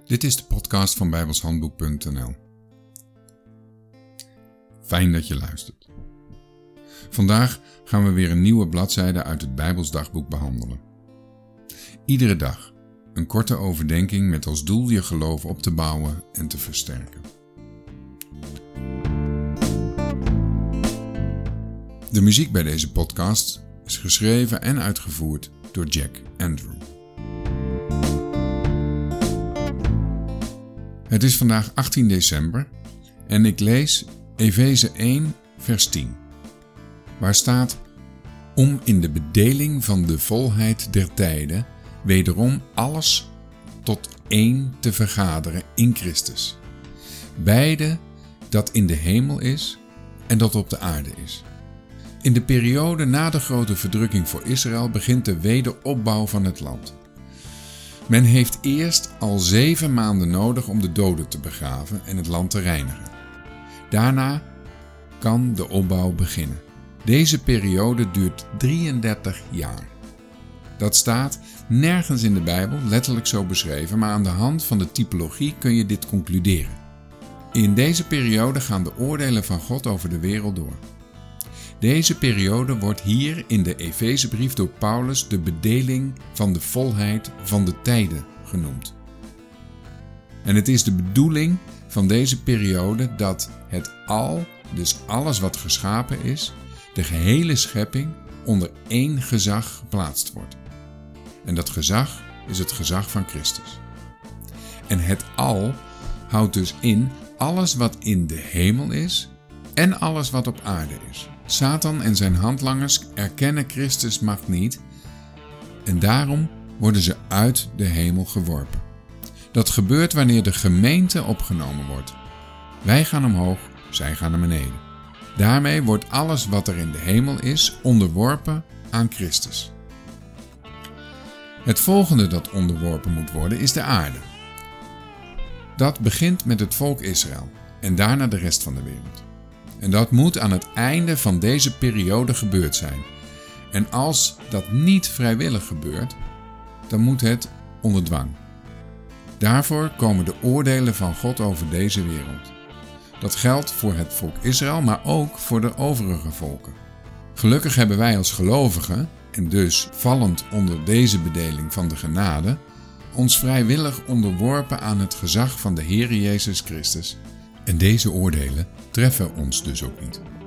Dit is de podcast van bijbelshandboek.nl. Fijn dat je luistert. Vandaag gaan we weer een nieuwe bladzijde uit het Bijbelsdagboek behandelen. Iedere dag een korte overdenking met als doel je geloof op te bouwen en te versterken. De muziek bij deze podcast is geschreven en uitgevoerd door Jack Andrew. Het is vandaag 18 december en ik lees Efeze 1 vers 10, waar staat: om in de bedeling van de volheid der tijden wederom alles tot één te vergaderen in Christus. Beide dat in de hemel is en dat op de aarde is. In de periode na de grote verdrukking voor Israël begint de wederopbouw van het land. Men heeft eerst al 7 maanden nodig om de doden te begraven en het land te reinigen. Daarna kan de opbouw beginnen. Deze periode duurt 33 jaar. Dat staat nergens in de Bijbel letterlijk zo beschreven, maar aan de hand van de typologie kun je dit concluderen. In deze periode gaan de oordelen van God over de wereld door. Deze periode wordt hier in de Efezebrief door Paulus de bedeling van de volheid van de tijden genoemd. En het is de bedoeling van deze periode dat het al, dus alles wat geschapen is, de gehele schepping onder één gezag geplaatst wordt. En dat gezag is het gezag van Christus. En het al houdt dus in alles wat in de hemel is en alles wat op aarde is. Satan en zijn handlangers erkennen Christus' macht niet en daarom worden ze uit de hemel geworpen. Dat gebeurt wanneer de gemeente opgenomen wordt. Wij gaan omhoog, zij gaan naar beneden. Daarmee wordt alles wat er in de hemel is onderworpen aan Christus. Het volgende dat onderworpen moet worden is de aarde. Dat begint met het volk Israël en daarna de rest van de wereld. En dat moet aan het einde van deze periode gebeurd zijn. En als dat niet vrijwillig gebeurt, dan moet het onder dwang. Daarvoor komen de oordelen van God over deze wereld. Dat geldt voor het volk Israël, maar ook voor de overige volken. Gelukkig hebben wij als gelovigen, en dus vallend onder deze bedeling van de genade, ons vrijwillig onderworpen aan het gezag van de Heere Jezus Christus. En deze oordelen treffen ons dus ook niet.